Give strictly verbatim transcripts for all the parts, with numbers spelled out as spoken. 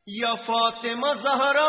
یا فاطمہ زہرا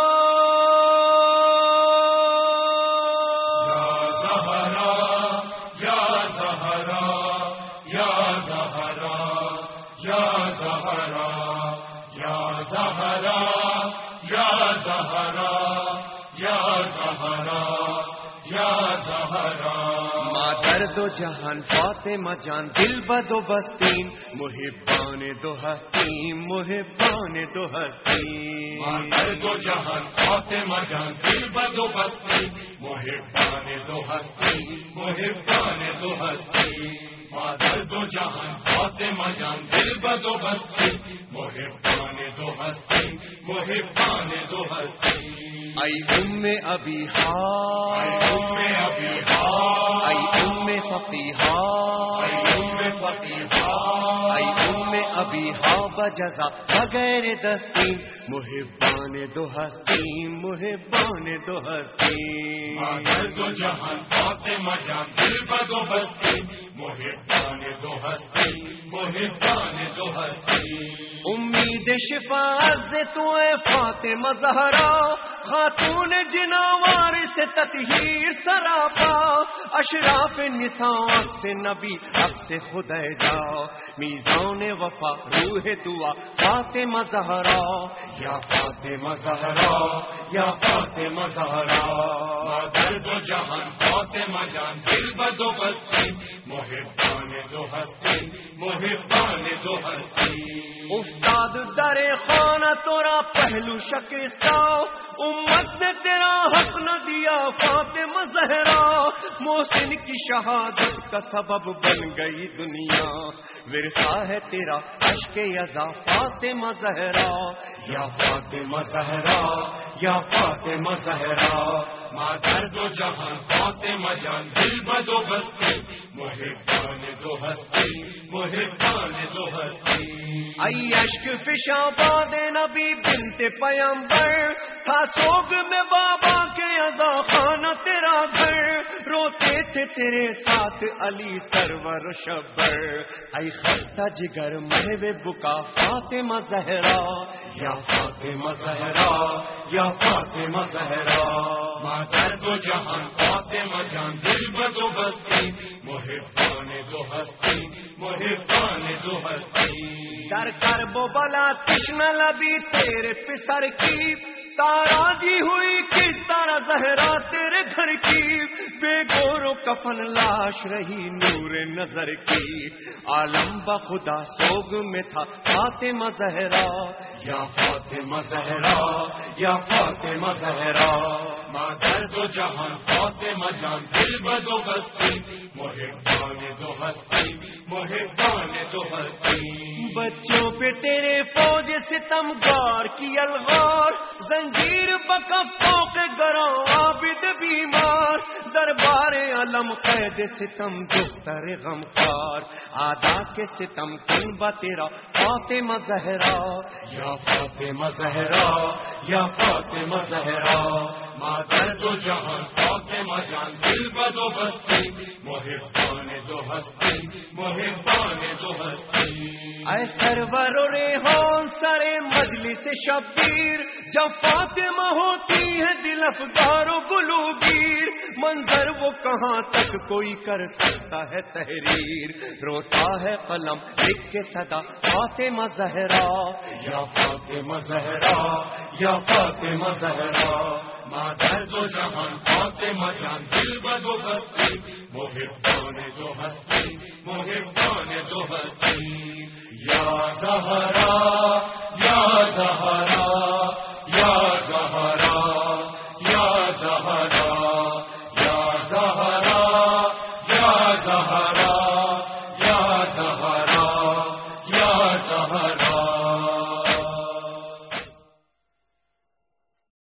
یا زہرا یا زہرا یا زہرا یا زہرا یا زہرا یا زہرا یا زہرا مادر دو جہان فاطمہ جان دل بدو بستین محبان دو ہستین محبان دو ہستین مادر دو جہان فاطمہ جان دل بدو بستین محبان دو ہستین محبان دو ہستین مادر دو جہان فاطمہ جان دل بدو بستین محبان دو ہستین محبان دو ہستین ای ام ابی ہا ای ام ابی ہا ای ام فقیہا ای ام فقیہا ای ام ابی ہا بجزا بغیر دستین محبان دو ہستین محبان دو ہستین مادر دو جہان فاطمہ جان دل بدو بستین محبان دو ہستین محبان دو ہستین امید شفاعت سے تو اے فاطمہ زہرا خاتون جناوار سے تطہیر سراپا اشراف نساء سے نبی حق سے خدا جاؤ میزان وفا روح دعا فاطمہ زہرا یا فاطمہ زہرا یا فاطمہ زہرا مادر دو جہان فاطمہ جان دل بدو بستین محبان دو ہستین محبان دو ہستین استاد در خانہ تورا پہلو شکستہ امت نے تیرا حق نہ دیا فاطمہ زہرا محسن کی شہادت کا سبب بن گئی دنیا ورثہ ہے تیرا عشق یزا فاطمہ زہرا یا فاطمہ زہرا یا فاطمہ زہرا مادر دو جہان فاطمہ جان دل بدو بستین محبان دو ہستین محبان دو ہستین ای عشق فشاں باد نبی بنت پیمبر تھا سوگ میں بابا کے ادا خانہ تیرا گھر روتے تھے تیرے ساتھ علی سرور شبر ای خستہ جگر محو بکا فاطمہ زہرا یا فاطمہ زہرا یا فاطمہ زہرا مادر دو جہان فاطمہ جان دل بدو بستین محبان دو ہستین محبان دو ہستین در کرب و بلا تشن لبی تیرے پسر کی تارا جی ہوئی کس طرح زہرا تیرے گھر کی بے گور و کفن لاش رہی نور نظر کی عالم بخدا سوگ میں تھا فاطمہ زہرا یا فاطمہ زہرا یا فاطمہ زہرا مادر دو جہان فاطمہ جان دل بدو بستین محبان دو ہستین محبان دو ہستین بچوں پہ تیرے فوج ستم گار کی الغار زنجیر بکفوں کے گراں عابد بیمار دربار علم قید ستم دختر غمخوار آدا کے ستم کن با تیرا فاطمہ زہرا یا فاطمہ زہرا یا فاطمہ زہرا مادر دو جہان فاطمہ جان دل بدو بستین محبان دو ہستین محبان دو ہستین اے سرور و ریحان سر مجلس شبیر جب فاطمہ ہوتی ہے دل افگار و گلوگیر منظر وہ کہاں تک کوئی کر سکتا ہے تحریر روتا ہے قلم لکھ کے صدا فاطمہ زہرا یا فاطمہ زہرا یا فاطمہ زہرا مادر دو جہان فاطمہ جان دل بدو بستین محبان دو ہستین محبان دو ہستین یا زہرا یا زہرا یا زہرا یا زہرا یا زہرا یا زہرا